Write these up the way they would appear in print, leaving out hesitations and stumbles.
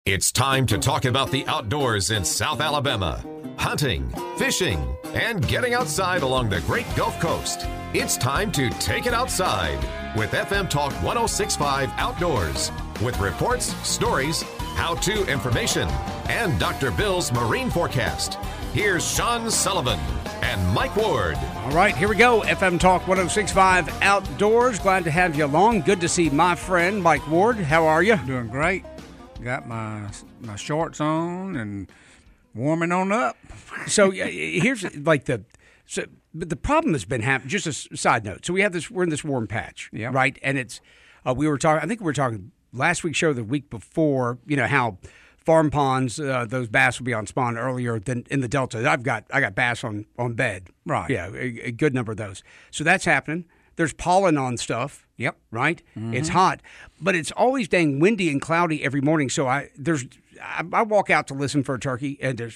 It's time to talk about the outdoors in South Alabama. Hunting, fishing, and getting outside along the Great Gulf Coast. It's time to take it outside with FM Talk 106.5 Outdoors. With reports, stories, how-to information, and Dr. Bill's marine forecast. Here's Sean Sullivan and Mike Ward. All right, here we go. FM Talk 106.5 Outdoors. Glad to have you along. Good to see my friend Mike Ward. How are you? Doing great. Got my shorts on and warming on up. So here's like the problem has been happening. Just a side note. So we're in this warm patch, Yep. right? And it's we were talking. I think we were talking last week's show, the week before. You know how farm ponds, those bass will be on spawn earlier than in the Delta. I got bass on bed. Right. Yeah, a good number of those. So that's happening. There's pollen on stuff. Yep. Right? Mm-hmm. It's hot, but it's always dang windy and cloudy every morning. So I walk out to listen for a turkey, and there's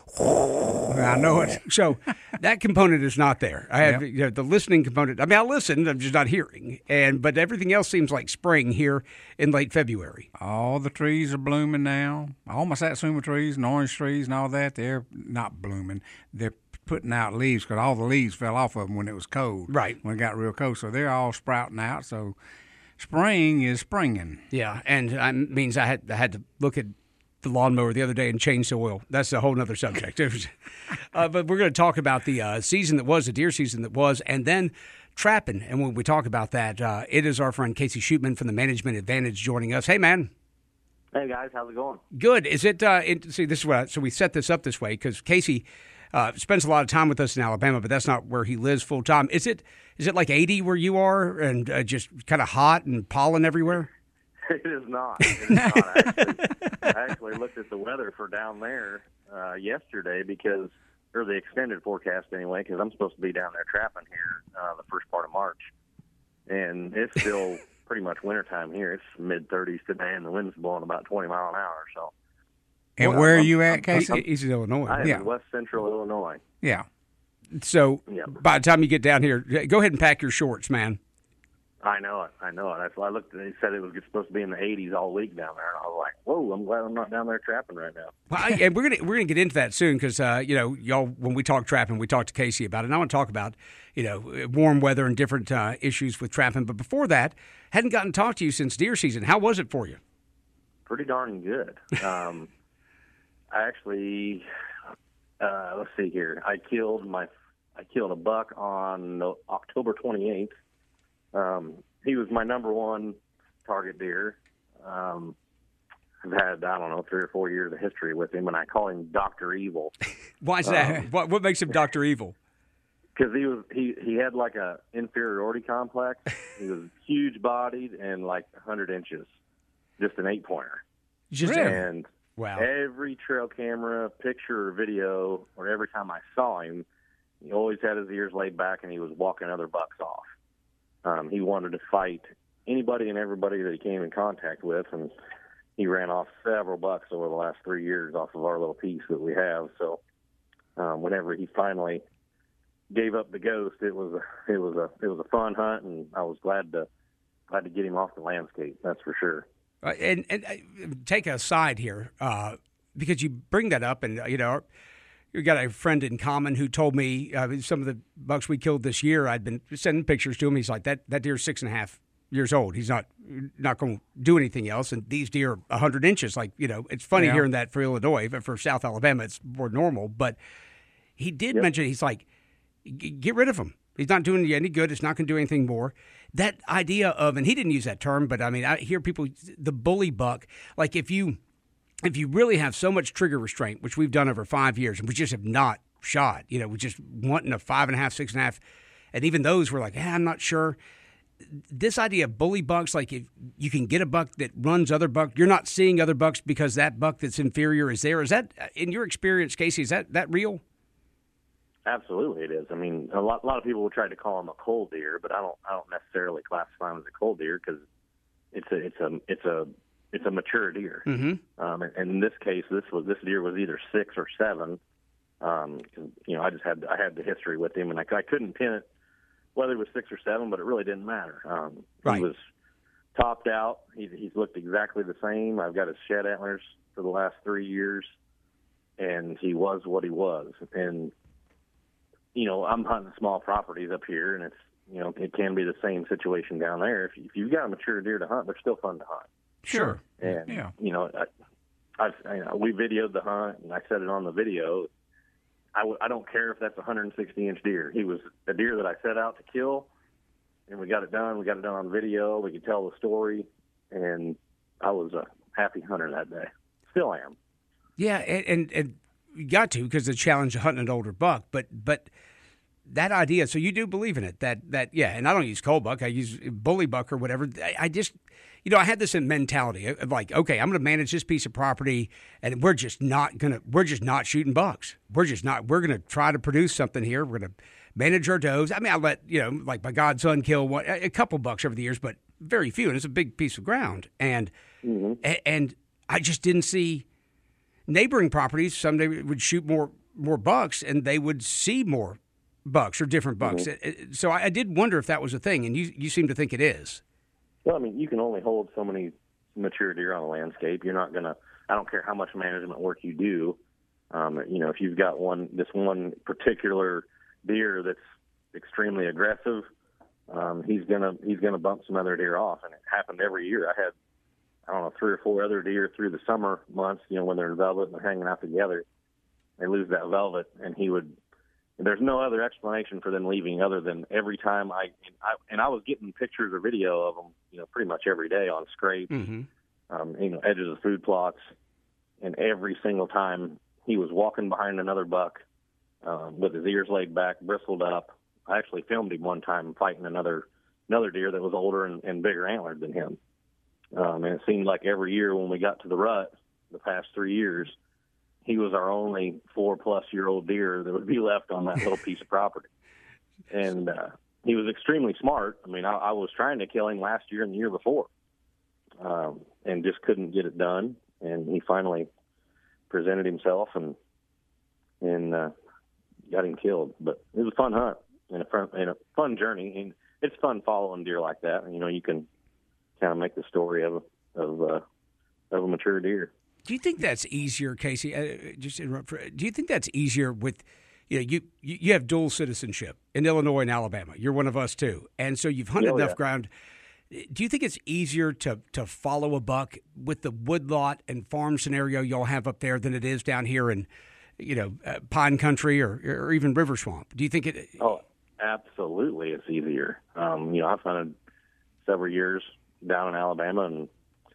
I know it. So that component is not there. I have the listening component. I mean, I listen. I'm just not hearing. But everything else seems like spring here in late February. All the trees are blooming now. All my satsuma trees and orange trees and all that, they're not blooming. They're putting out leaves because all the leaves fell off of them when it was cold. Right. When it got real cold. So they're all sprouting out. So spring is springing. Yeah, and that means I had to look at the lawnmower the other day and change the oil. That's a whole other subject. But we're going to talk about the season that was, the deer season that was, and then trapping. And when we talk about that, it is our friend Casey Shootman from the Management Advantage joining us. Hey, man. Hey, guys. How's it going? Good. Is it see, this is what so we set this up this way because Casey spends a lot of time with us in Alabama, but that's not where he lives full time. Is it like 80 where you are and just kind of hot and pollen everywhere? It is not. It is not. I actually looked at the weather for down there yesterday or the extended forecast anyway, because I'm supposed to be down there trapping here the first part of March. And it's still pretty much wintertime here. It's mid-30s today, and the wind's blowing about 20 miles an hour. So. And where are you at, Casey? He's in Illinois. I am in west central Illinois. Yeah. So by the time you get down here, go ahead and pack your shorts, man. I know it. That's why I looked. They said it was supposed to be in the 80s all week down there, and I was like, "Whoa! I'm glad I'm not down there trapping right now." Well, and we're gonna get into that soon because y'all, when we talk trapping, we talk to Casey about it. And I want to talk about warm weather and different issues with trapping. But before that, hadn't gotten to talk to you since deer season. How was it for you? Pretty darn good. I actually, let's see here. I killed a buck on October 28th. He was my number one target deer. I've had, 3 or 4 years of history with him, and I call him Dr. Evil. Why is that? What makes him Dr. Evil? Because he had like a inferiority complex. He was huge-bodied and like 100 inches, just an 8-pointer. And wow. Every trail camera, picture, or video, or every time I saw him, he always had his ears laid back and he was walking other bucks off. He wanted to fight anybody and everybody that he came in contact with, and he ran off several bucks over the last 3 years off of our little piece that we have. So whenever he finally gave up the ghost, it was a fun hunt, and I was glad to get him off the landscape. That's for sure. And take a side here because you bring that up, and you got a friend in common who told me some of the bucks we killed this year. I'd been sending pictures to him. He's like, that deer's 6.5 years old. He's not going to do anything else. And these deer are 100 inches. Like, it's funny hearing that for Illinois, but for South Alabama, it's more normal. But he did mention, he's like, get rid of him. He's not doing you any good. It's not going to do anything more. That idea of, and he didn't use that term, but I mean, I hear people, the bully buck, like if you really have so much trigger restraint, which we've done over 5 years, and we just have not shot, we just wanting a 5.5, 6.5, and even those were like, I'm not sure. This idea of bully bucks, like if you can get a buck that runs other bucks, you're not seeing other bucks because that buck that's inferior is there. Is that, in your experience, Casey, is that real? Absolutely, it is. I mean, a lot of people will try to call him a cold deer, but I don't necessarily classify him as a cold deer because it's a mature deer. Mm-hmm. And in this case, this deer was either 6 or 7. I had the history with him, and I couldn't pin it whether it was 6 or 7, but it really didn't matter. Right. He was topped out. He's looked exactly the same. I've got his shed antlers for the last 3 years, and he was what he was. And, you know, I'm hunting small properties up here, and it's, you know, it can be the same situation down there. If you've got a mature deer to hunt, they're still fun to hunt. Sure. And, yeah. you know, we videoed the hunt, and I said it on the video. I don't care if that's a 160-inch deer. He was a deer that I set out to kill, and we got it done. We got it done on video. We could tell the story, and I was a happy hunter that day. Still am. Yeah, and you got to, because the challenge of hunting an older buck, but that idea, so you do believe in it, that yeah, and I don't use cold buck, I use bully buck or whatever. I just, you know, I had this mentality of like, okay, I'm going to manage this piece of property, and we're just not shooting bucks. We're going to try to produce something here. We're going to manage our does. I mean, I let, you know, like my godson kill a couple bucks over the years, but very few, and it's a big piece of ground. And and I just didn't see neighboring properties. Someday would shoot more bucks, and they would see more bucks or different bucks. So I did wonder if that was a thing, and you seem to think it is. Well, I mean, you can only hold so many mature deer on a landscape. You're not going to, I don't care how much management work you do. You know, if you've got this one particular deer that's extremely aggressive, he's gonna bump some other deer off, and it happened every year. I had, I don't know, 3 or 4 other deer through the summer months. You know, when they're in velvet and they're hanging out together, they lose that velvet, and he would. There's no other explanation for them leaving other than every time I was getting pictures or video of them, you know, pretty much every day on scrapes, you know, edges of food plots, and every single time he was walking behind another buck with his ears laid back, bristled up. I actually filmed him one time fighting another deer that was older and bigger antlered than him. And it seemed like every year when we got to the rut, the past 3 years, he was our only 4-plus-year-old deer that would be left on that little piece of property. And he was extremely smart. I mean, I was trying to kill him last year and the year before, and just couldn't get it done. And he finally presented himself and got him killed. But it was a fun hunt and a fun journey. And it's fun following deer like that. You know, you can kind of make the story of a mature deer. Do you think that's easier, Casey? Do you think that's easier with, you know, you have dual citizenship in Illinois and Alabama. You're one of us too, and so you've hunted enough ground. Do you think it's easier to follow a buck with the woodlot and farm scenario y'all have up there than it is down here in, you know, pine country or even river swamp? Do you think it? Oh, absolutely, it's easier. You know, I've hunted several years down in Alabama, and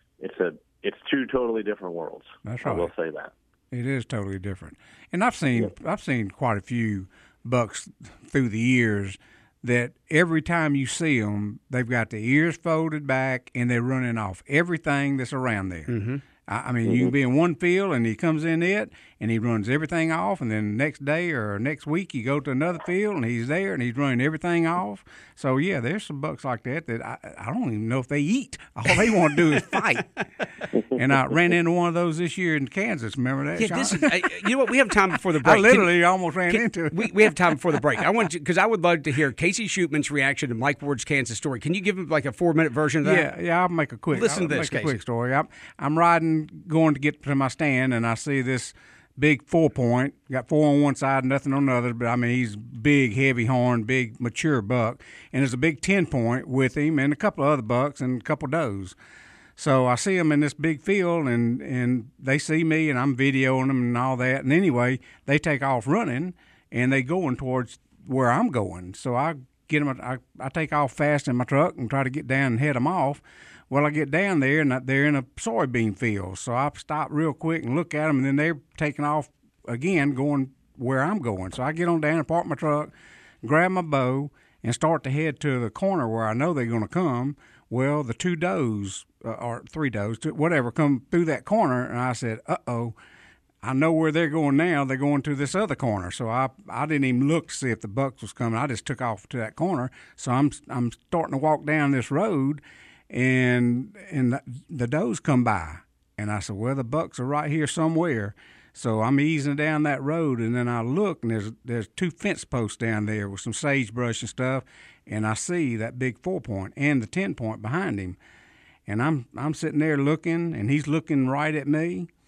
it's two totally different worlds. That's right. I will say that. It is totally different. And I've seen quite a few bucks through the years that every time you see them, they've got the ears folded back and they're running off everything that's around there. Mm-hmm. I mean, you can be in one field and he comes in it and he runs everything off, and then next day or next week you go to another field and he's there and he's running everything off. So, yeah, there's some bucks like that I don't even know if they eat. All they want to do is fight. And I ran into one of those this year in Kansas. Remember that, yeah, Sean? This is, you know what? We have time before the break. I literally almost ran into it. We have time before the break. I want because I would love to hear Casey Shootman's reaction to Mike Ward's Kansas story. Can you give him like a 4-minute version of that? Yeah, I'll make a quick. Listen to this, Casey. A quick story. I'm riding, going to get to my stand, and I see this big 4-point. Got 4 on one side, nothing on the other. But I mean, he's big, heavy horn, big, mature buck, and there's a big 10-point with him, and a couple of other bucks and a couple does. So I see them in this big field, and they see me, and I'm videoing them and all that. And anyway, they take off running, and they going towards where I'm going. So I get them. I take off fast in my truck and try to get down and head them off. Well, I get down there, and they're in a soybean field. So I stop real quick and look at them, and then they're taking off again, going where I'm going. So I get on down and park my truck, grab my bow, and start to head to the corner where I know they're going to come. Well, the 2 does, or 3 does, whatever, come through that corner, and I said, uh-oh, I know where they're going now. They're going to this other corner. So I didn't even look to see if the bucks was coming. I just took off to that corner. So I'm starting to walk down this road, and the does come by. And I said, well, the bucks are right here somewhere. So I'm easing down that road, and then I look, and there's 2 fence posts down there with some sagebrush and stuff, and I see that big 4-point and the 10-point behind him. And I'm sitting there looking, and he's looking right at me,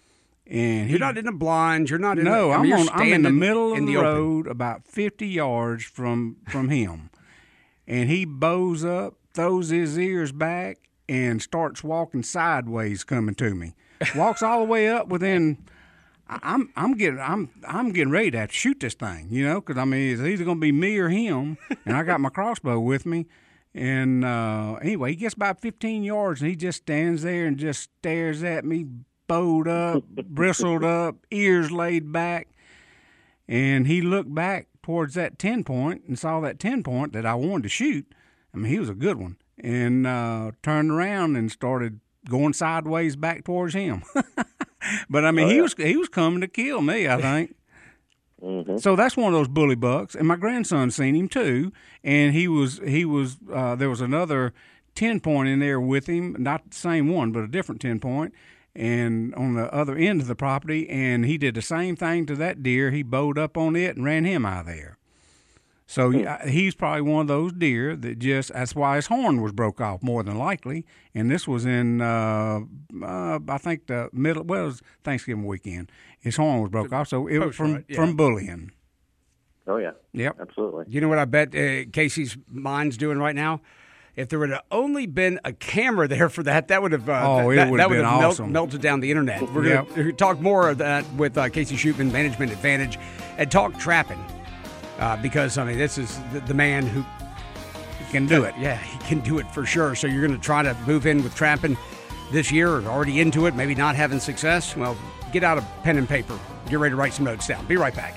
And you're not in the blinds. You're not in. No, I'm in the middle of the road, open. about 50 yards from him, and he bows up, throws his ears back, and starts walking sideways, coming to me. Walks all the way up within. I'm getting ready to have to shoot this thing, because I mean it's either going to be me or him, and I got my crossbow with me. And anyway, he gets about 15 yards, and he just stands there and just stares at me, bowed up, bristled up, ears laid back. And he looked back towards that 10-point and saw that 10-point that I wanted to shoot. I mean, he was a good one. And turned around and started going sideways back towards him. But I mean, he was coming to kill me, I think. Mm-hmm. So that's one of those bully bucks, and my grandson seen him too, and he was there was another 10-point in there with him, not the same one, but a different 10-point, and on the other end of the property, and he did the same thing to that deer. He bowed up on it and ran him out of there. So he's probably one of those deer that that's why his horn was broke off more than likely. And this was in, I think it was Thanksgiving weekend. His horn was broke off, so it was from bullying. Oh, yeah. Yep. Absolutely. You know what I bet Casey's mind's doing right now? If there would have only been a camera there for that, that would have awesome. melted down the internet. We're going to talk more of that with Casey Shootman, Management Advantage, and talk trapping. Because, I mean, this is the man who can do it. Yeah, he can do it for sure. So you're going to try to move in with trapping this year, or already into it, maybe not having success? Well, get out a pen and paper. Get ready to write some notes down. Be right back.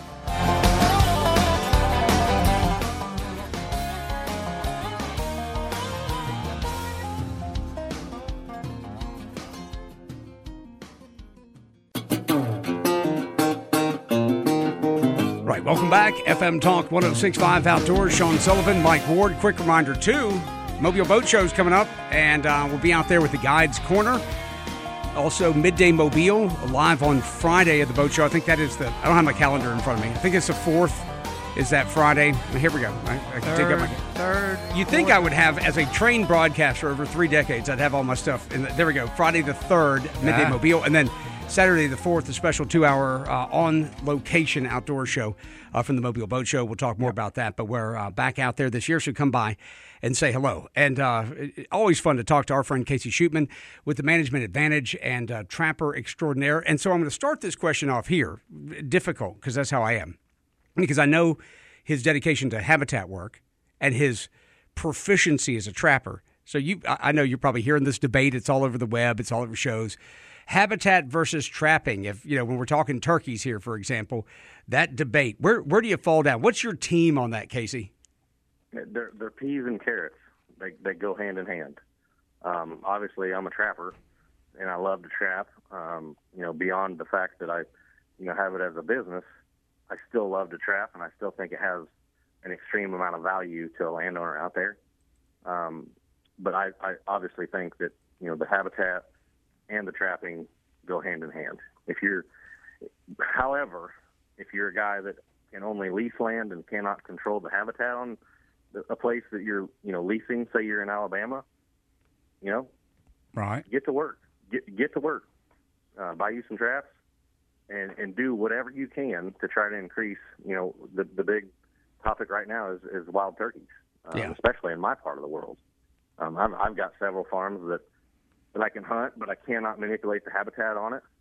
Welcome back. FM Talk 106.5 Outdoors. Sean Sullivan, Mike Ward. Quick reminder, too, Mobile Boat Show's coming up, and we'll be out there with the Guides Corner. Also, Midday Mobile, live on Friday at the boat show. I think that is I don't have my calendar in front of me. I think it's the 4th is that Friday. Here we go. I can take up my third. You think I would have, as a trained broadcaster over 3 decades, I'd have all my stuff. There we go. Friday the 3rd, Midday Mobile, and then Saturday the 4th, a special 2-hour on-location outdoor show from the Mobile Boat Show. We'll talk more about that, but we're back out there this year, so come by and say hello. And always fun to talk to our friend Casey Shootman with the Management Advantage and Trapper Extraordinaire. And so I'm going to start this question off here. Difficult, because that's how I am. Because I know his dedication to habitat work and his proficiency as a trapper. So I know you're probably hearing this debate. It's all over the web. It's all over shows. Habitat versus trapping. If when we're talking turkeys here, for example, that debate, where do you fall down? What's your team on that, Casey? They're peas and carrots. They go hand in hand. Obviously, I'm a trapper, and I love to trap. Beyond the fact that I, have it as a business, I still love to trap, and I still think it has an extreme amount of value to a landowner out there. But I obviously think that the habitat and the trapping go hand in hand. However, if you're a guy that can only lease land and cannot control the habitat on a place that you're, leasing, say you're in Alabama, right, get to work. Get to work. Buy you some traps and do whatever you can to try to increase. The big topic right now is wild turkeys, especially in my part of the world. I've got several farms that I can hunt, but I cannot manipulate the habitat on it.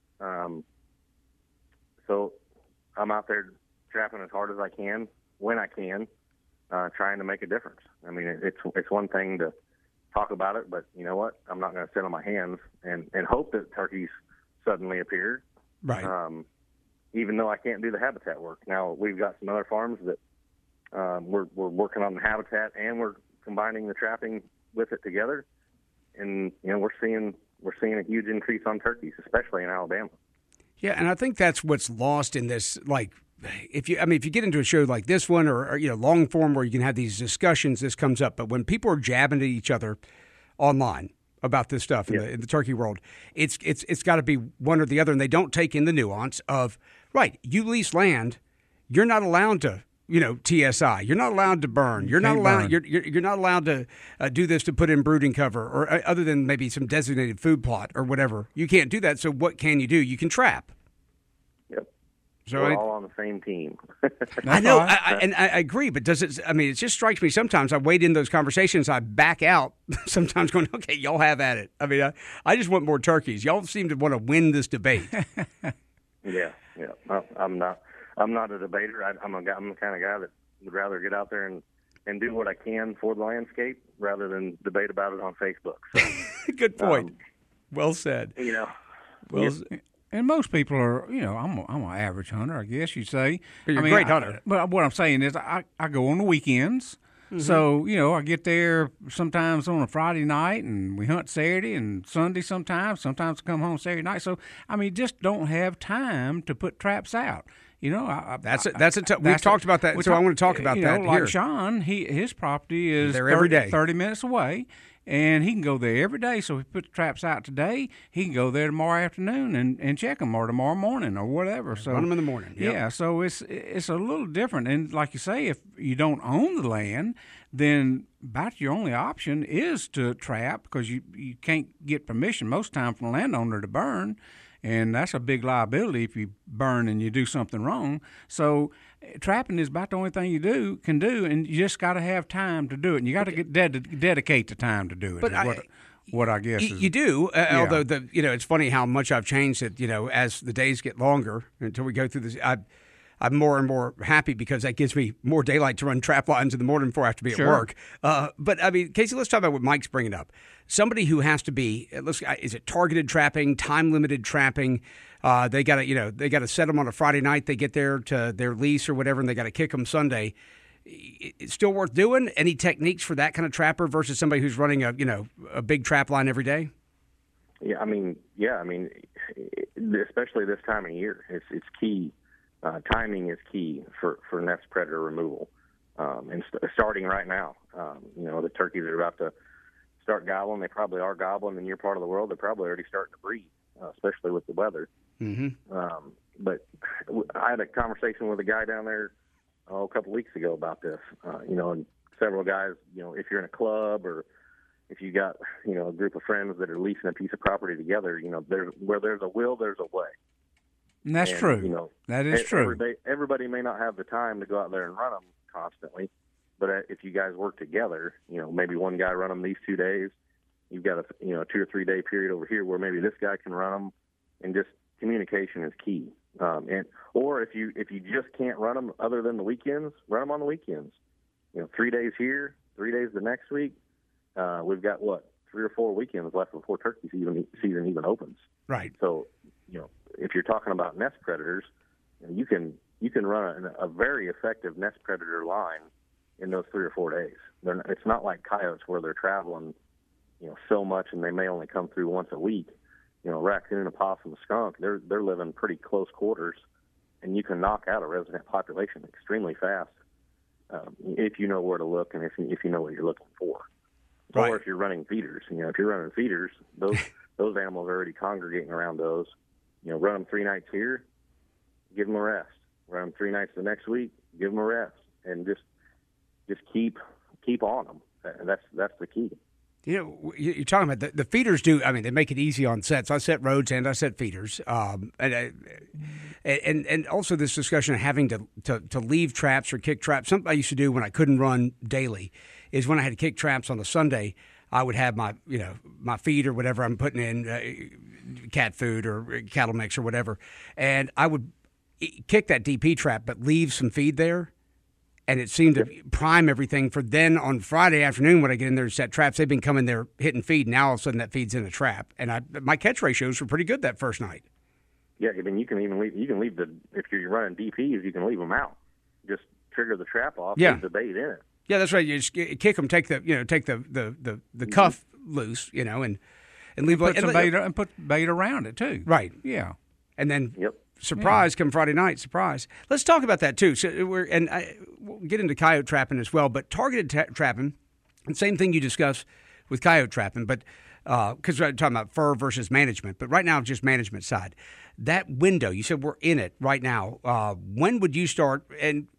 So I'm out there trapping as hard as I can, when I can, trying to make a difference. I mean, it's one thing to talk about it, but you know what? I'm not going to sit on my hands and hope that turkeys suddenly appear. Right. Even though I can't do the habitat work. Now, we've got some other farms that we're working on the habitat and we're combining the trapping with it together. And we're seeing a huge increase on turkeys, especially in Alabama. Yeah, and I think that's what's lost in this. Like, if you get into a show like this one, or long form where you can have these discussions, this comes up. But when people are jabbing at each other online about this stuff in the turkey world, it's got to be one or the other, and they don't take in the nuance of right. You lease land, you're not allowed to TSI. You're not allowed to burn. You're not allowed. You're not allowed to do this to put in brooding cover, or other than maybe some designated food plot or whatever. You can't do that. So what can you do? You can trap. Yep. So we're all on the same team. I know, I agree, but does it? I mean, it just strikes me sometimes. I wade in those conversations, I back out. Sometimes going, okay, y'all have at it. I mean, I just want more turkeys. Y'all seem to want to win this debate. Yeah. I'm not a debater. I'm the kind of guy that would rather get out there and do what I can for the landscape rather than debate about it on Facebook. So, good point. Well said. And most people are, I'm an average hunter, I guess you'd say. But you're a great hunter. But what I'm saying is I go on the weekends. Mm-hmm. So, I get there sometimes on a Friday night, and we hunt Saturday and Sunday sometimes. Sometimes I come home Saturday night. So, just don't have time to put traps out. We've talked about that, so I want to talk about that here. Like Sean, his property is there every day. 30 minutes away. And he can go there every day. So if he put the traps out today, he can go there tomorrow afternoon and check them, or tomorrow morning, or whatever. So run them in the morning. Yep. Yeah. So it's a little different. And like you say, if you don't own the land, then about your only option is to trap, because you can't get permission most time from the landowner to burn. And that's a big liability if you burn and you do something wrong. So trapping is about the only thing you can do, and you just got to have time to do it. And you got to dedicate the time to do it. But what I guess is, you do. Although it's funny how much I've changed it. As the days get longer until we go through this, I'm more and more happy because that gives me more daylight to run trap lines in the morning before I have to be at work. But I mean, Casey, let's talk about what Mike's bringing up. Somebody who has to be, is it targeted trapping, time limited trapping? They got to set them on a Friday night. They get there to their lease or whatever, and they got to kick them Sunday. It's still worth doing. Any techniques for that kind of trapper versus somebody who's running a big trap line every day? I mean, especially this time of year, it's key. Timing is key for nest predator removal, and starting right now. The turkeys are about to start gobbling. They probably are gobbling in your part of the world. They're probably already starting to breed, especially with the weather. Mm-hmm. But I had a conversation with a guy down there a couple weeks ago about this. And several guys, if you're in a club or if you got, a group of friends that are leasing a piece of property together, where there's a will, there's a way. And that's true. That is true. Everybody may not have the time to go out there and run them constantly, but if you guys work together, maybe one guy run them these 2 days, you've got a 2 or 3 day period over here where maybe this guy can run them, and just communication is key. Or if you just can't run them other than the weekends, run them on the weekends. 3 days here, 3 days the next week. We've got 3 or 4 weekends left before turkey season even opens. Right. So, if you're talking about nest predators, you can run a very effective nest predator line in those 3 or 4 days. It's not like coyotes where they're traveling, so much, and they may only come through once a week. Raccoon, a possum, a skunk, they're living pretty close quarters, and you can knock out a resident population extremely fast if you know where to look and if you know what you're looking for. Right. Or if you're running feeders, if you're running feeders, those animals are already congregating around those. Run them 3 nights here, give them a rest. Run them 3 nights the next week, give them a rest, and just keep on them. That's the key. You're talking about the feeders do. I mean, they make it easy on sets. I set roads and I set feeders, and also this discussion of having to leave traps or kick traps. Something I used to do when I couldn't run daily is when I had to kick traps on a Sunday. I would have my feed or whatever I'm putting in, cat food or cattle mix or whatever, and I would kick that DP trap, but leave some feed there, and it seemed to prime everything for then on Friday afternoon when I get in there to set traps. They've been coming there hitting feed, and now all of a sudden that feed's in a trap, and my catch ratios were pretty good that first night. Yeah, I mean you can even leave. You can leave if you're running DPs, you can leave them out. Just trigger the trap off. Yeah. Leave the bait in it. Yeah, that's right. You just kick them, take the cuff loose, and leave put bait around it too. Right. Yeah. And then surprise, come Friday night, surprise. Let's talk about that too. So we'll get into coyote trapping as well, but targeted trapping, and same thing you discuss with coyote trapping, but because we're talking about fur versus management, but right now just management side. That window, you said we're in it right now. When would you start? And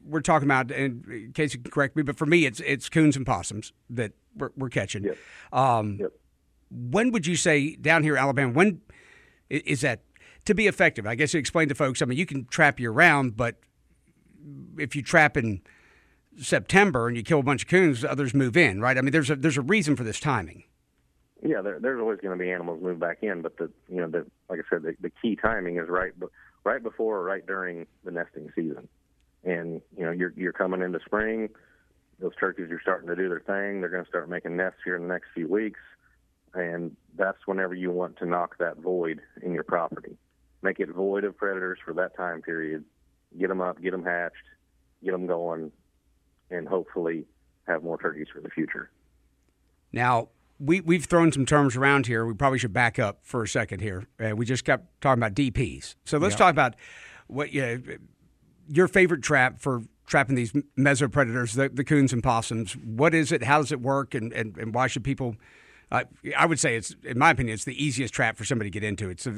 we're talking about, and in case you can correct me, but for me, it's coons and possums that we're catching. Yep. Yep. When would you say down here in Alabama, when is that to be effective? I guess you explain to folks, I mean, you can trap year-round, but if you trap in September and you kill a bunch of coons, others move in, right? I mean, there's a reason for this timing. Yeah, there's always going to be animals move back in, but like I said, the key timing is right before or right during the nesting season. And you're coming into spring. Those turkeys are starting to do their thing. They're going to start making nests here in the next few weeks, and that's whenever you want to knock that void in your property. Make it void of predators for that time period. Get them up, get them hatched, get them going, and hopefully have more turkeys for the future. Now, we've thrown some terms around here. We probably should back up for a second here. We just kept talking about DPs. So let's talk about what your favorite trap for trapping these mesopredators, the coons and possums. What is it? How does it work? And why should people? I would say it's, in my opinion, it's the easiest trap for somebody to get into. If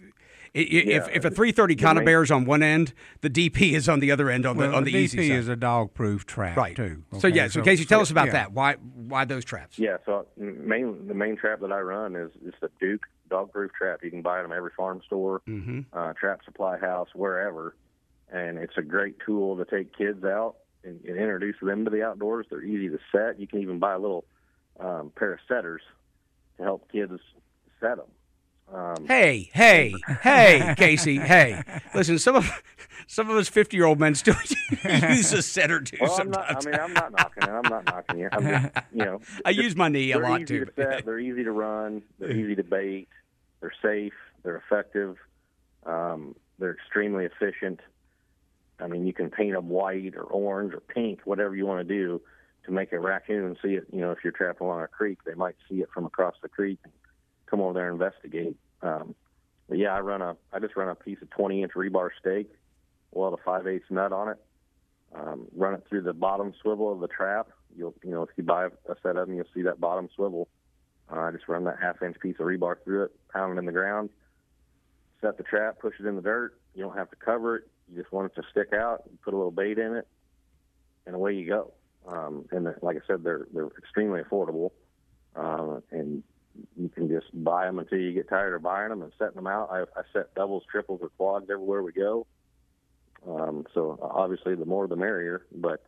a 330 conibear is on one end, the DP is on the other end on the easy side. DP is a dog-proof trap, right? Too. Okay? So Casey, tell us about that. Why those traps? Yeah, so the main trap that I run is the Duke dog-proof trap. You can buy it at every farm store, trap supply house, wherever. And it's a great tool to take kids out and introduce them to the outdoors. They're easy to set. You can even buy a little pair of setters to help kids set them. Hey, Casey, hey. Listen, some of us 50-year-old men still use a setter too sometimes. I'm not knocking it. I'm not knocking it. I'm just, I use my knee a lot too. They're easy to set. They're easy to run. They're easy to bait. They're safe. They're effective. They're extremely efficient. I mean, you can paint them white or orange or pink, whatever you want to do to make a raccoon see it. If you're trapping along a creek, they might see it from across the creek and come over there and investigate. But yeah, I just run a piece of 20-inch rebar stake, weld a 5/8 nut on it, run it through the bottom swivel of the trap. If you buy a set of them, you'll see that bottom swivel. I just run that 1/2-inch piece of rebar through it, pound it in the ground, set the trap, push it in the dirt. You don't have to cover it. You just want it to stick out. You put a little bait in it, and away you go. Like I said, they're extremely affordable, and you can just buy them until you get tired of buying them and setting them out. I set doubles, triples, or quads everywhere we go. So obviously, the more the merrier. But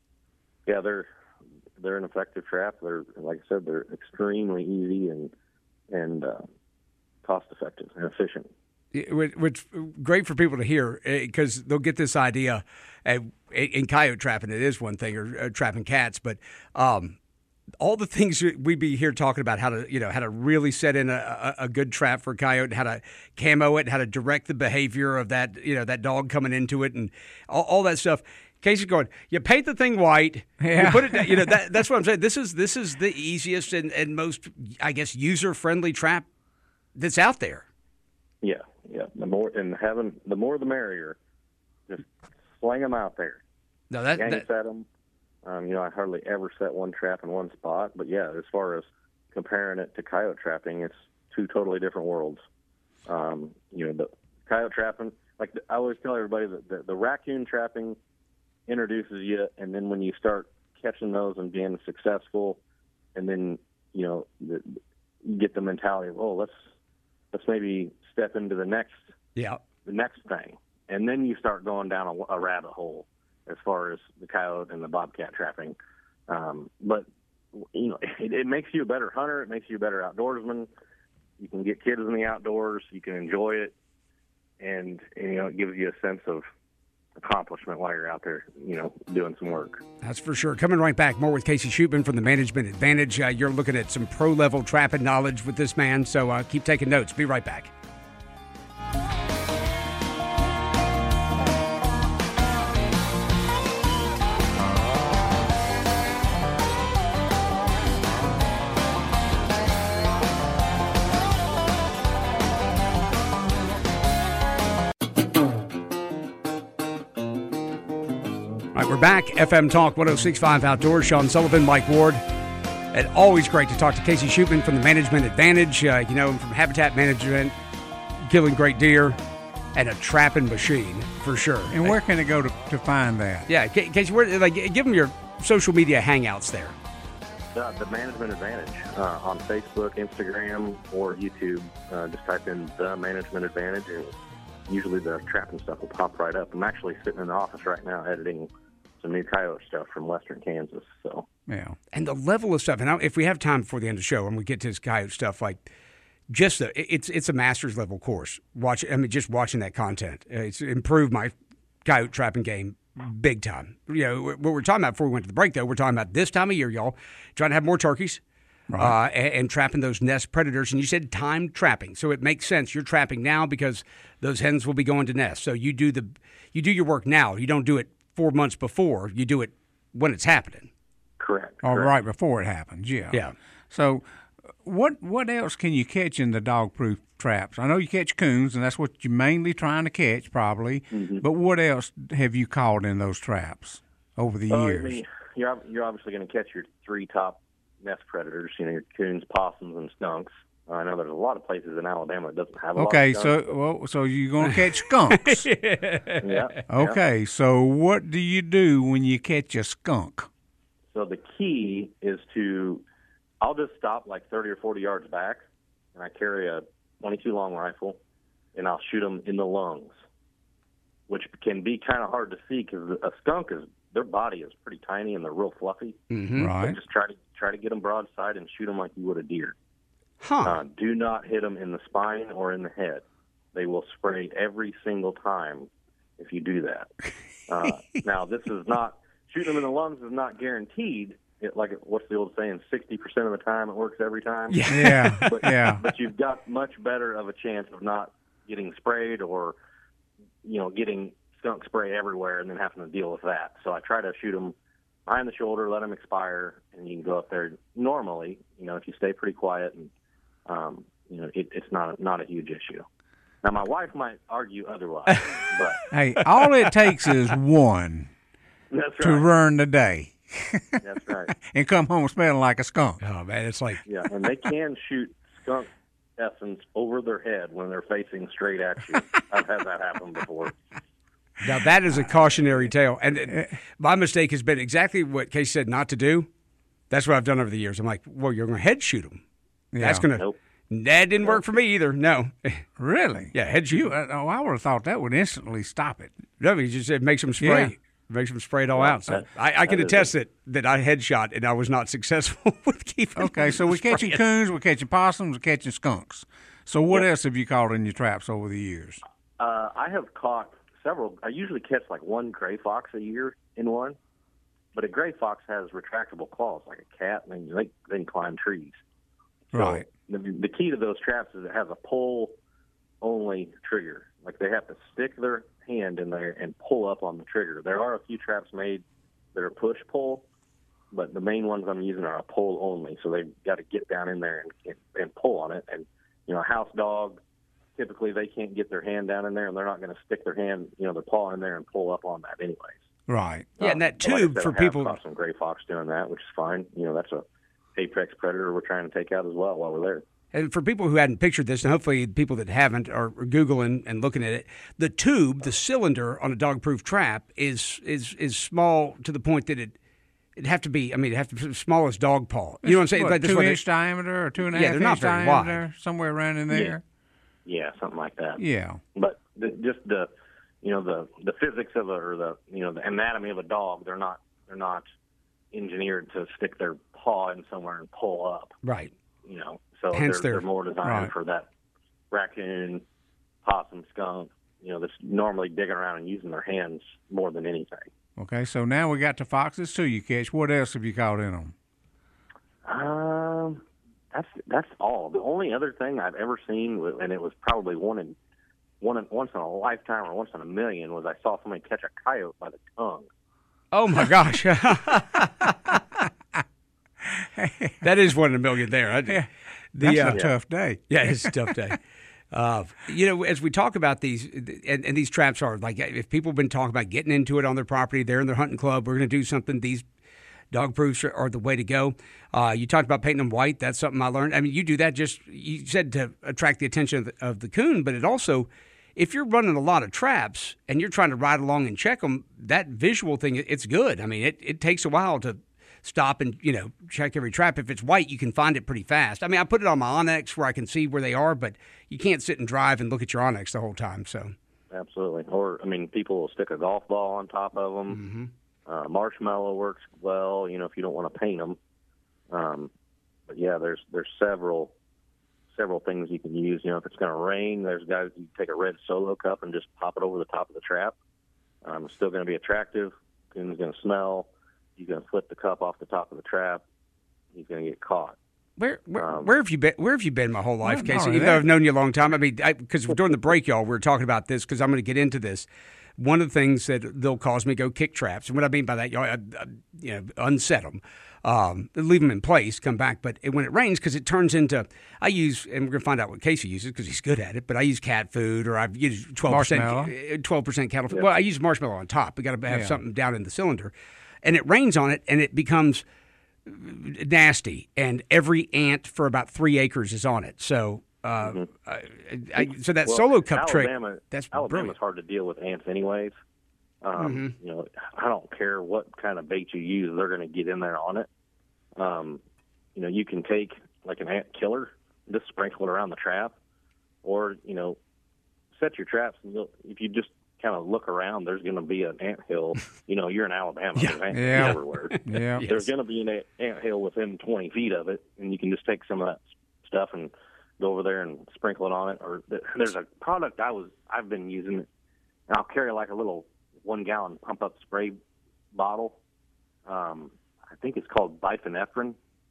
they're an effective trap. They're, like I said, they're extremely easy and cost effective and efficient. Which great for people to hear, because they'll get this idea. In coyote trapping, it is one thing, or trapping cats, but all the things we'd be here talking about, how to really set in a good trap for a coyote, how to camo it, how to direct the behavior of that that dog coming into it, and all that stuff. Casey's going, you paint the thing white, you put it, that's what I'm saying. This is the easiest and most, I guess, user friendly trap that's out there. Yeah. The more the merrier. Just sling them out there. No, set them. I hardly ever set one trap in one spot, but yeah, as far as comparing it to coyote trapping, it's two totally different worlds. The coyote trapping, like I always tell everybody, that the raccoon trapping introduces you, and then when you start catching those and being successful, and then you get the mentality of, let's maybe step into the next thing, and then you start going down a rabbit hole as far as the coyote and the bobcat trapping. But it makes you a better hunter. It makes you a better outdoorsman. You can get kids in the outdoors. You can enjoy it, and it gives you a sense of accomplishment while you're out there, doing some work. That's for sure. Coming right back, more with Casey Shootman from the Management Advantage. You're looking at some pro-level trapping knowledge with this man, so keep taking notes. Be right back. We're back. FM Talk 106.5 Outdoors. Sean Sullivan, Mike Ward. And always great to talk to Casey Shootman from the Management Advantage. You know him from Habitat Management, killing great deer. and a trapping machine for sure. And where can they go to find that? Yeah, Casey, give them your social media hangouts there. The Management Advantage on Facebook, Instagram, or YouTube. Just type in The Management Advantage, and usually the trapping stuff will pop right up. I'm actually sitting in the office right now editing some new coyote stuff from western Kansas. So Yeah. And the level of stuff, and if we have time before the end of the show, I'm going to get to this coyote stuff. Like, it's a master's level course. Just watching that content, it's improved my coyote trapping game big time. You know, what we're talking about before we went to the break, though, we're talking about this time of year, y'all, trying to have more turkeys. Right. And trapping those nest predators. And you said timed trapping, so it makes sense. You're trapping now because those hens will be going to nest. So you do your work now. You don't do it 4 months before. You do it when it's happening. Correct. Right before it happens. Yeah. Yeah. So what else can you catch in the dog-proof traps? I know you catch coons, and that's what you're mainly trying to catch, probably. Mm-hmm. But what else have you caught in those traps over the years? I mean, you're obviously going to catch your 3 top nest predators, your coons, possums, and skunks. I know there's a lot of places in Alabama that doesn't have a lot of skunks. So you're going to catch skunks. Yeah. Okay, so what do you do when you catch a skunk? So the key is I'll just stop like 30 or 40 yards back, and I carry a 22 long rifle, and I'll shoot them in the lungs, which can be kind of hard to see because a skunk their body is pretty tiny and they're real fluffy. Mm-hmm. Right. So just try to get them broadside and shoot them like you would a deer. Huh. Do not hit them in the spine or in the head. They will spray every single time if you do that. Now, this is not shooting them in the lungs is not guaranteed. What's the old saying? 60% of the time it works every time. Yeah. But you've got much better of a chance of not getting sprayed or getting skunk spray everywhere and then having to deal with that. So I try to shoot them behind the shoulder, let them expire, and you can go up there normally. If you stay pretty quiet and it's not a huge issue. Now my wife might argue otherwise, but hey, all it takes is one to ruin the day. That's right. And come home smelling like a skunk. Oh man, it's like and they can shoot skunk essence over their head when they're facing straight at you. I've had that happen before. Now, that is a cautionary tale. And my mistake has been exactly what Casey said not to do. That's what I've done over the years. I'm like, well, you're going to head shoot them. Yeah. That's going to Nope. That didn't work for me either. No. Really? Yeah, head shoot. I would have thought that would instantly stop it. No, he just said makes them spray. Yeah. Makes them spray it all out. So I can attest that I headshot and I was not successful with keeping. Okay, so we're catching coons, we're catching possums, we're catching skunks. So what else have you caught in your traps over the years? I have caught several. I usually catch like one gray fox a year in one, but a gray fox has retractable claws like a cat, and they can climb trees. So right. The key to those traps is it has a pull-only trigger. Like they have to stick their hand in there and pull up on the trigger. There are a few traps made that are push-pull, but the main ones I'm using are a pull-only. So they've got to get down in there and pull on it. And, a house dog, typically they can't get their hand down in there, and they're not going to stick their hand, their paw in there and pull up on that anyways. Right. Yeah, and that tube for people. I have caught some gray fox doing that, which is fine. That's a apex predator we're trying to take out as well while we're there. And for people who hadn't pictured this, and hopefully people that haven't are Googling and looking at it, the tube, the cylinder on a dog-proof trap is small to the point that it'd have to be, it'd have to be the smallest dog paw. You know what I'm saying? What, like 2-inch diameter or 2.5 they're not inch very diameter, wide. somewhere around in there? Yeah, something like that. Yeah. But just the physics of the anatomy of a dog, they're not engineered to stick their paw in somewhere and pull up. Right. So Hence they're more designed for that raccoon, possum, skunk, that's normally digging around and using their hands more than anything. Okay, so now we got the foxes too you catch. What else have you caught in them? That's all. The only other thing I've ever seen, and it was probably once in a lifetime or once in a million, was I saw somebody catch a coyote by the tongue. Oh my gosh. That is one in a million there. That's a tough day. Yeah, it's a tough day. As we talk about these, and these traps are like, if people have been talking about getting into it on their property, they're in their hunting club, we're going to do something, these dog proofs are the way to go. You talked about painting them white. That's something I learned. You do that you said to attract the attention of the coon, but if you're running a lot of traps and you're trying to ride along and check them, that visual thing, it's good. I mean, it takes a while to stop and, check every trap. If it's white, you can find it pretty fast. I mean, I put it on my Onyx where I can see where they are, but you can't sit and drive and look at your Onyx the whole time. So absolutely. Or, I mean, people will stick a golf ball on top of them. Mm-hmm. Marshmallow works well, if you don't want to paint them. But yeah, there's several things you can use. If it's going to rain, there's guys you take a red Solo Cup and just pop it over the top of the trap. It's still going to be attractive. Coon's going to smell. He's going to flip the cup off the top of the trap. He's going to get caught. Where have you been? Where have you been my whole life, Casey? Even though I've known you a long time. I mean, because during the break, y'all, we were talking about this because I'm going to get into this. One of the things that they'll cause me to go kick traps, and what I mean by that, y'all, unset them, leave them in place, come back. But when it rains, because it turns into, I use, and we're going to find out what Casey uses because he's good at it. But I use cat food, or I've used 12% cattle food. Well, I use marshmallow on top. We got to have something down in the cylinder. And it rains on it, and it becomes nasty. And every ant for about 3 acres is on it. So, so that Solo Cup trick, that's Alabama's brilliant. hard to deal with ants, anyways. I don't care what kind of bait you use; they're going to get in there on it. You can take like an ant killer, just sprinkle it around the trap, or set your traps. And if you just kind of look around, there's going to be an ant hill. You're in Alabama. There's ants everywhere. Yeah. There's going to be an ant hill within 20 feet of it, and you can just take some of that stuff and go over there and sprinkle it on it. Or there's a product I've been using, and I'll carry like a little 1-gallon pump-up spray bottle. I think it's called biphenephrine.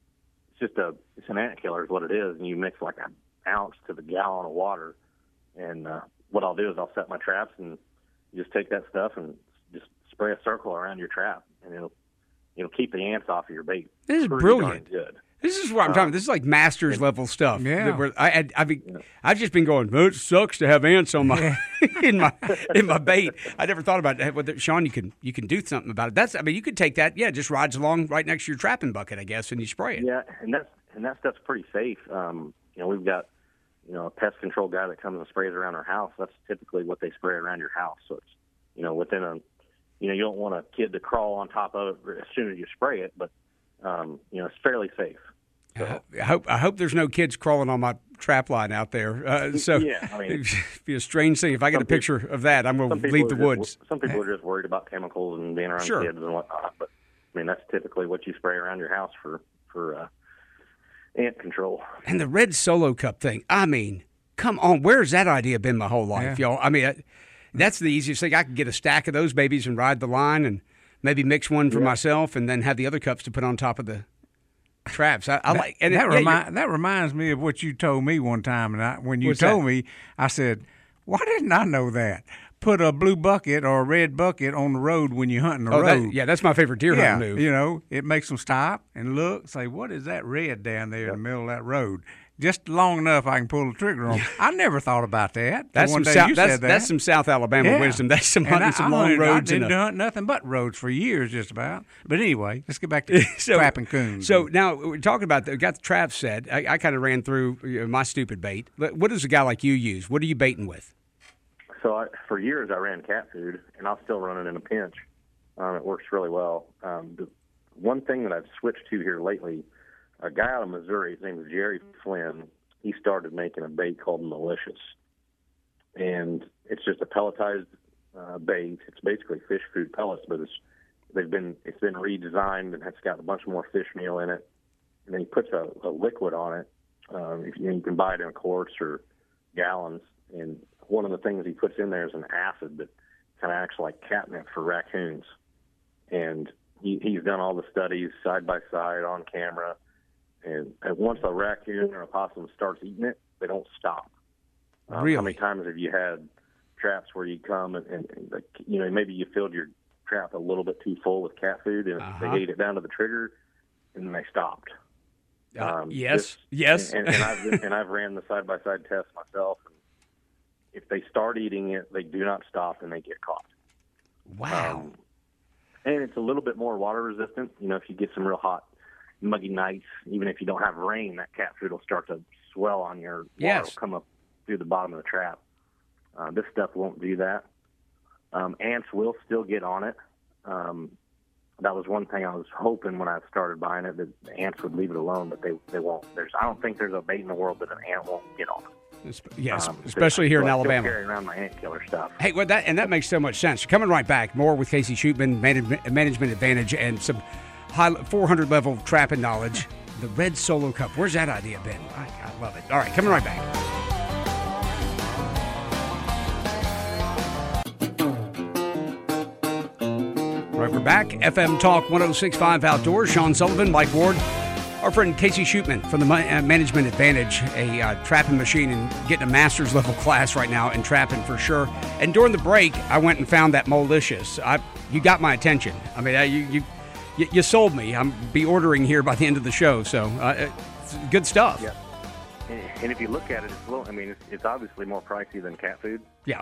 It's an ant killer is what it is, and you mix like an ounce to the gallon of water. And what I'll do is I'll set my traps and you just take that stuff and just spray a circle around your trap, and it'll keep the ants off of your bait. This is brilliant. Good. This is what I'm talking about. This is like master's level stuff. Yeah. I've just been going, it sucks to have ants on my in my bait. I never thought about that. Sean, you can do something about it. You could take that. Yeah, just rides along right next to your trapping bucket, I guess, and you spray it. Yeah, and that stuff's pretty safe. We've got a pest control guy that comes and sprays around our house. That's typically what they spray around your house. So it's within a you don't want a kid to crawl on top of it as soon as you spray it, but it's fairly safe. So. I hope there's no kids crawling on my trap line out there. It'd be a strange thing. If I get a picture of that, I'm going to leave the woods. Some people are just worried about chemicals and being around kids and whatnot. But that's typically what you spray around your house for ant control. And the red Solo Cup thing. Come on, where's that idea been my whole life, y'all? That's the easiest thing. I could get a stack of those babies and ride the line, and maybe mix one for myself, and then have the other cups to put on top of the traps. That reminds me of what you told me one time, and when you told me, I said, "Why didn't I know that?" Put a blue bucket or a red bucket on the road when you're hunting the road. That's my favorite deer hunting move. It makes them stop and look, say, "What is that red down there in the middle of that road?" Just long enough I can pull the trigger on. I never thought about that. That's some South Alabama wisdom. That's some hunting some long roads. I didn't hunt nothing but roads for years, just about. But anyway, let's get back to trapping coons. So now we're talking about we got the traps set. I kind of ran through my stupid bait. What does a guy like you use? What are you baiting with? So for years I ran cat food, and I'll still run it in a pinch. It works really well. The one thing that I've switched to here lately, a guy out of Missouri, his name is Jerry Flynn, he started making a bait called Malicious. And it's just a pelletized bait. It's basically fish food pellets, but it's been redesigned, and it's got a bunch more fish meal in it. And then he puts a liquid on it. You can buy it in quarts or gallons. And one of the things he puts in there is an acid that kind of acts like catnip for raccoons. And he's done all the studies side by side on camera. And once a raccoon or a possum starts eating it, they don't stop. Really? How many times have you had traps where you come and maybe you filled your trap a little bit too full with cat food, and they ate it down to the trigger, and then they stopped. Yes. And I've ran the side by side test myself. And if they start eating it, they do not stop, and they get caught. Wow. And it's a little bit more water resistant. If you get some real hot, muggy nights, even if you don't have rain, that cat food will start to swell on your water. It'll come up through the bottom of the trap. This stuff won't do that. Ants will still get on it. That was one thing I was hoping when I started buying it, that the ants would leave it alone, but they won't. I don't think there's a bait in the world that an ant won't get on it. Yes, especially here in Alabama. Carrying around my ant killer stuff. Hey, well, that makes so much sense. Coming right back, more with Casey Shootman, Management Advantage, and some 400 level trapping knowledge. The Red Solo Cup. Where's that idea been? I love it. All right, coming right back. Right, we're back. FM Talk 106.5 Outdoors. Sean Sullivan, Mike Ward. Our friend Casey Shootman from the Management Advantage, a trapping machine, and getting a master's level class right now in trapping for sure. And during the break, I went and found that Molicious. You got my attention. I mean, you sold me. I'm be ordering here by the end of the show. So it's good stuff. Yeah. And if you look at it, it's obviously more pricey than cat food. Yeah.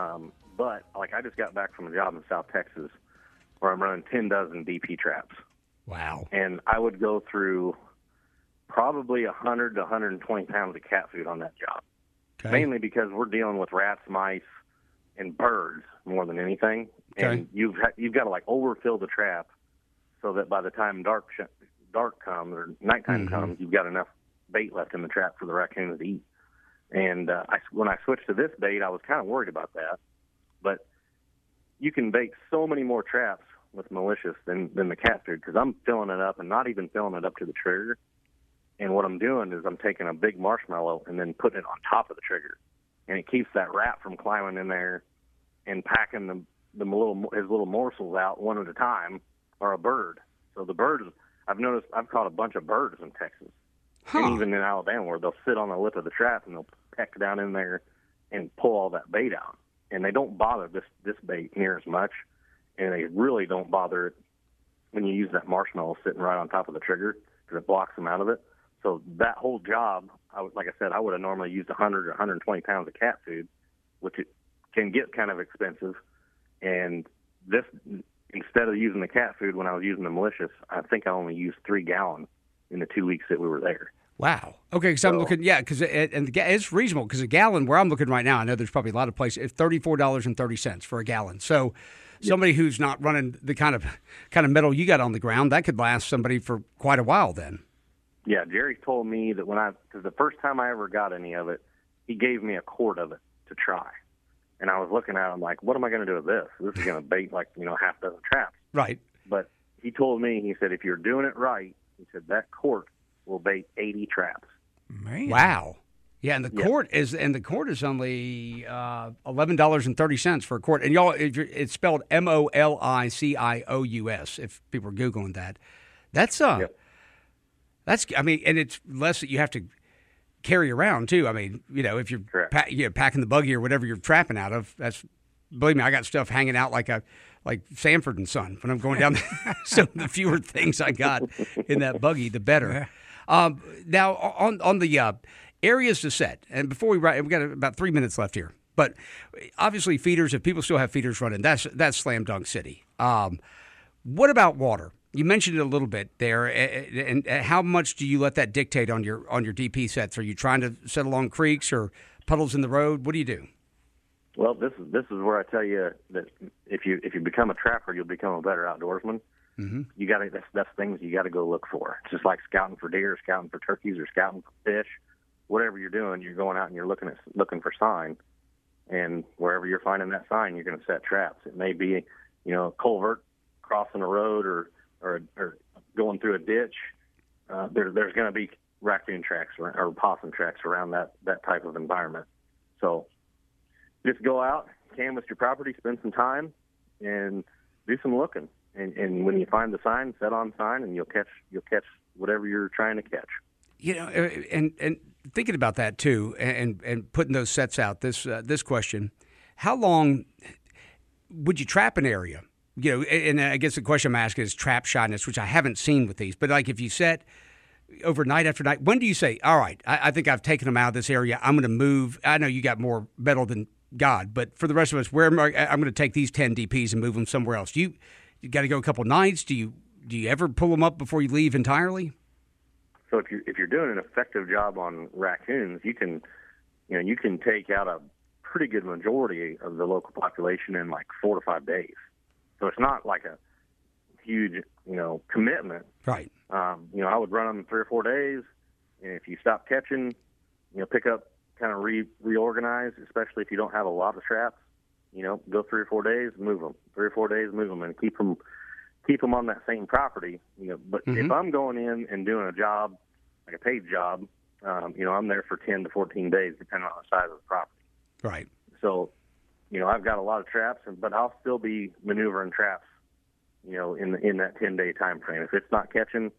But like I just got back from a job in South Texas where I'm running 10 dozen DP traps. Wow. And I would go through probably 100 to 120 pounds of cat food on that job. Okay. Mainly because we're dealing with rats, mice, and birds more than anything. Okay. And you've got to like overfill the trap so that by the time dark comes or nighttime comes, you've got enough bait left in the trap for the raccoons to eat. And when I switched to this bait, I was kind of worried about that. But you can bait so many more traps with Molicious than the cat food, because I'm filling it up and not even filling it up to the trigger. And what I'm doing is I'm taking a big marshmallow and then putting it on top of the trigger, and it keeps that rat from climbing in there and packing his little morsels out one at a time, or a bird. So the birds, I've noticed, I've caught a bunch of birds in Texas, and even in Alabama, where they'll sit on the lip of the trap and they'll peck down in there and pull all that bait out. And they don't bother this bait near as much, and they really don't bother it when you use that marshmallow sitting right on top of the trigger, because it blocks them out of it. So that whole job, like I said, I would have normally used 100 or 120 pounds of cat food, which it can get kind of expensive. And this, instead of using the cat food when I was using the Molicious, I think I only used 3 gallons in the 2 weeks that we were there. Wow. Okay, because I'm looking, because it's reasonable, because a gallon, where I'm looking right now, I know there's probably a lot of places, it's $34.30 for a gallon. So somebody who's not running the kind of metal you got on the ground, that could last somebody for quite a while then. Yeah, Jerry told me that because the first time I ever got any of it, he gave me a quart of it to try. And I was looking at it, I'm like, what am I going to do with this? This is going to bait like, half dozen traps. Right. But he told me, he said, if you're doing it right, he said, that quart will bait 80 traps. Man. Wow. Yeah, and the quart is only $11.30 for a quart. And y'all, it's spelled Molicious. If people are googling that, that's and it's less that you have to carry around too. I mean, if you're packing the buggy or whatever you're trapping out of, believe me, I got stuff hanging out like Sanford and Son when I'm going down there. So the fewer things I got in that buggy, the better. Now on the areas to set, and before we got about 3 minutes left here. But obviously feeders, if people still have feeders running, that's slam dunk city. What about water? You mentioned it a little bit there, and how much do you let that dictate on your DP sets? Are you trying to set along creeks or puddles in the road? What do you do? Well, this is where I tell you that if you become a trapper, you'll become a better outdoorsman. Mm-hmm. You got that's things you got to go look for. It's just like scouting for deer, scouting for turkeys, or scouting for fish. Whatever you're doing, you're going out and you're looking for sign, and wherever you're finding that sign, you're going to set traps. It may be, a culvert crossing a road or going through a ditch. There's going to be raccoon tracks or possum tracks around that type of environment. So just go out, canvass your property, spend some time, and do some looking. And when you find the sign, set on sign, and you'll catch whatever you're trying to catch. And thinking about that too, and putting those sets out. This question: how long would you trap an area? And I guess the question I'm asking is trap shyness, which I haven't seen with these. But like if you set overnight after night, when do you say, all right, I think I've taken them out of this area. I'm going to move. I know you got more metal than God, but for the rest of us, I'm going to take these 10 DPs and move them somewhere else. You got to go a couple nights. Do you ever pull them up before you leave entirely? So if you're doing an effective job on raccoons, you can take out a pretty good majority of the local population in like 4 to 5 days. So it's not like a huge, commitment. Right. I would run them 3 or 4 days, and if you stop catching, pick up, kind of reorganize, especially if you don't have a lot of traps. Go 3 or 4 days, move them. 3 or 4 days, move them, and keep them on that same property. But if I'm going in and doing a job, like a paid job, I'm there for 10 to 14 days, depending on the size of the property. Right. So, I've got a lot of traps, but I'll still be maneuvering traps, in that 10-day time frame. If it's not catching,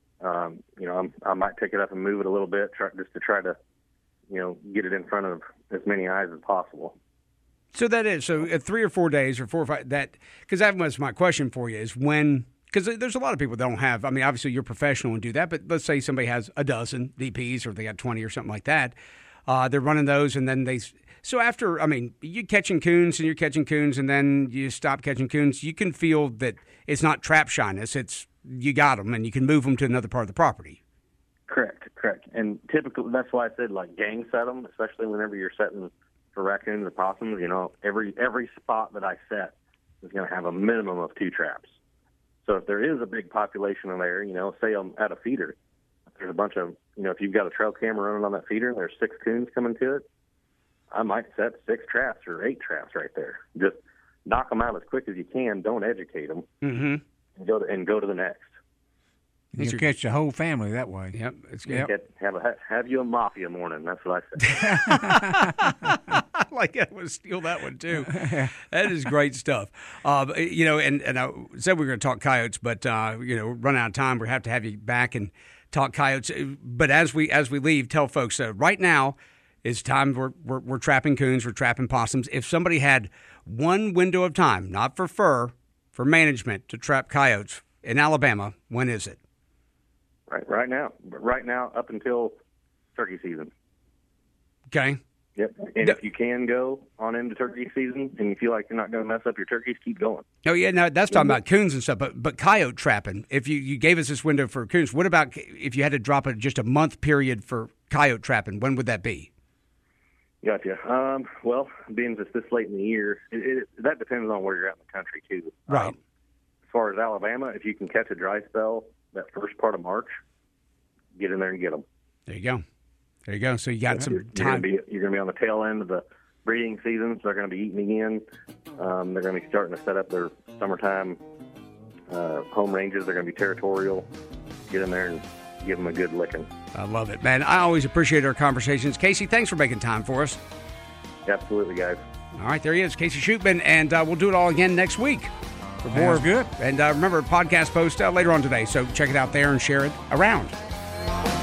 I might pick it up and move it a little bit, just to try to, get it in front of as many eyes as possible. So that is, at 3 or 4 days or 4 or 5, because that was my question for you, is when, because there's a lot of people that don't have, obviously you're professional and do that, but let's say somebody has a dozen DPs or they got 20 or something like that. They're running those, and then so after, you're catching coons and then you stop catching coons, you can feel that it's not trap shyness, it's you got them and you can move them to another part of the property. Correct. And typically, that's why I said like gang set them, especially whenever you're setting for raccoons or possums. Every spot that I set is going to have a minimum of 2 traps. So if there is a big population in there, say I'm at a feeder, there's a bunch of, if you've got a trail camera running on that feeder and there's 6 coons coming to it, I might set 6 traps or 8 traps right there. Just knock them out as quick as you can. Don't educate them. Mm-hmm. And go to the next. You can catch the whole family that way. Yep. It's good. Have you a mafia morning. That's what I say. I like that. I would steal that one, too. That is great stuff. And I said we were going to talk coyotes, but, run out of time. We have to have you back and talk coyotes. But as we leave, tell folks, right now is time we're trapping coons, we're trapping possums. If somebody had one window of time, not for fur, for management, to trap coyotes in Alabama, when is it? Right now, up until turkey season. Okay. Yep. And if you can go on into turkey season and you feel like you're not going to mess up your turkeys, keep going. Oh, yeah. No, that's talking about coons and stuff, but coyote trapping. If you gave us this window for coons, what about if you had to drop it just a month period for coyote trapping? When would that be? Gotcha. Well, being just this late in the year, that depends on where you're at in the country, too. Right. As far as Alabama, if you can catch a dry spell that first part of March, get in there and get them. There you go. So you got some time. You're going to be on the tail end of the breeding season, so they're going to be eating again. They're going to be starting to set up their summertime home ranges. They're going to be territorial. Get in there and give them a good licking. I love it, man. I always appreciate our conversations. Casey, thanks for making time for us. Absolutely, guys. All right, there he is, Casey Shootman, and we'll do it all again next week. For more. Good. And remember, podcast post later on today, so check it out there and share it around.